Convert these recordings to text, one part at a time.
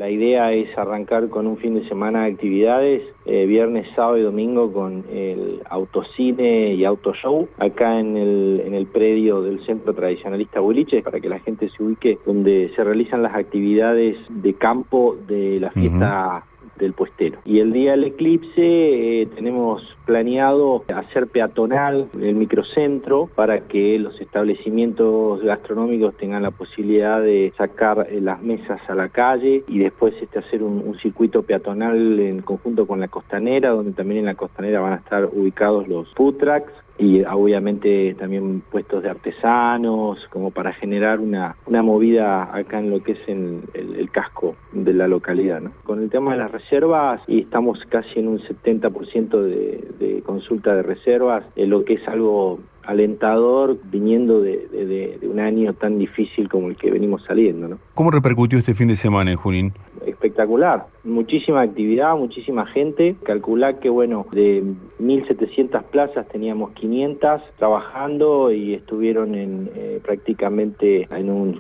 La idea es arrancar con un fin de semana de actividades, viernes, sábado y domingo con el autocine y autoshow, acá en el predio del Centro Tradicionalista Boliche, para que la gente se ubique, donde se realizan las actividades de campo de la fiesta del puestero. Y el día del eclipse tenemos planeado hacer peatonal el microcentro para que los establecimientos gastronómicos tengan la posibilidad de sacar las mesas a la calle y después hacer un circuito peatonal en conjunto con la costanera, donde también en la costanera van a estar ubicados los food trucks y obviamente también puestos de artesanos, como para generar una movida acá en lo que es el casco de la localidad, ¿no? Con el tema de las reservas, y estamos casi en un 70% de consulta de reservas, lo que es algo alentador viniendo de un año tan difícil como el que venimos saliendo, ¿no? ¿Cómo repercutió este fin de semana en Junín? Espectacular, muchísima actividad, muchísima gente. Calculá que, bueno, de 1.700 plazas teníamos 500 trabajando y estuvieron prácticamente en un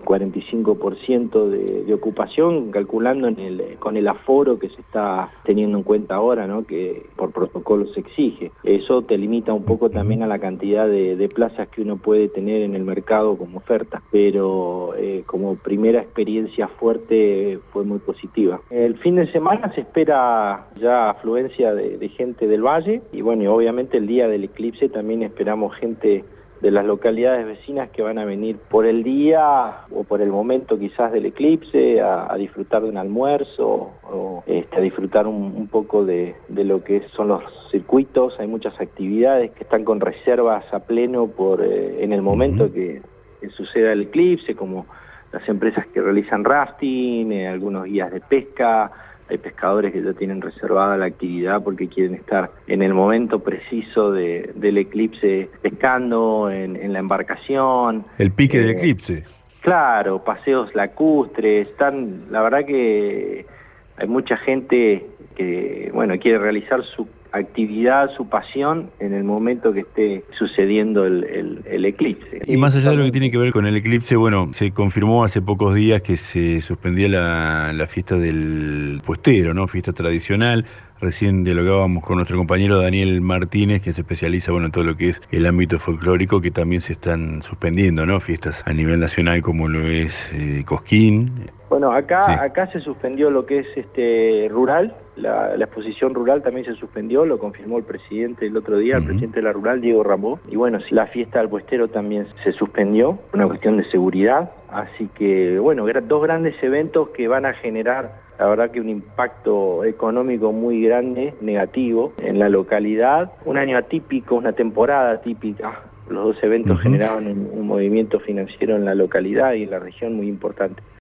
45% de ocupación, calculando con el aforo que se está teniendo en cuenta ahora, ¿no? Que por protocolo se exige. Eso te limita un poco también a la cantidad de plazas que uno puede tener en el mercado como oferta, pero como primera experiencia fuerte fue muy positiva. El fin de semana se espera ya afluencia de gente del valle y bueno, y obviamente el día del eclipse también esperamos gente de las localidades vecinas que van a venir por el día o por el momento quizás del eclipse a disfrutar de un almuerzo o a disfrutar un poco de lo que son los circuitos. Hay muchas actividades que están con reservas a pleno en el momento que suceda el eclipse, como las empresas que realizan rafting, algunos guías de pesca. Hay pescadores que ya tienen reservada la actividad porque quieren estar en el momento preciso del eclipse pescando en la embarcación. El pique del eclipse. Claro, paseos lacustres. La verdad que hay mucha gente que, bueno, quiere realizar su actividad, su pasión en el momento que esté sucediendo el eclipse. Y más allá de lo que tiene que ver con el eclipse, bueno, se confirmó hace pocos días que se suspendía la fiesta del puestero, ¿no? Fiesta tradicional. Recién dialogábamos con nuestro compañero Daniel Martínez, que se especializa, bueno, en todo lo que es el ámbito folclórico, que también se están suspendiendo, ¿no? Fiestas a nivel nacional como lo es Cosquín. Bueno, acá se suspendió lo que es rural, la exposición rural también se suspendió, lo confirmó el presidente el otro día, el presidente de la rural, Diego Ramó. Y bueno, la fiesta del puestero también se suspendió, una cuestión de seguridad. Así que, bueno, dos grandes eventos que van a generar, la verdad que un impacto económico muy grande, negativo, en la localidad. Un año atípico, una temporada atípica. Los dos eventos generaban un movimiento financiero en la localidad y en la región muy importante.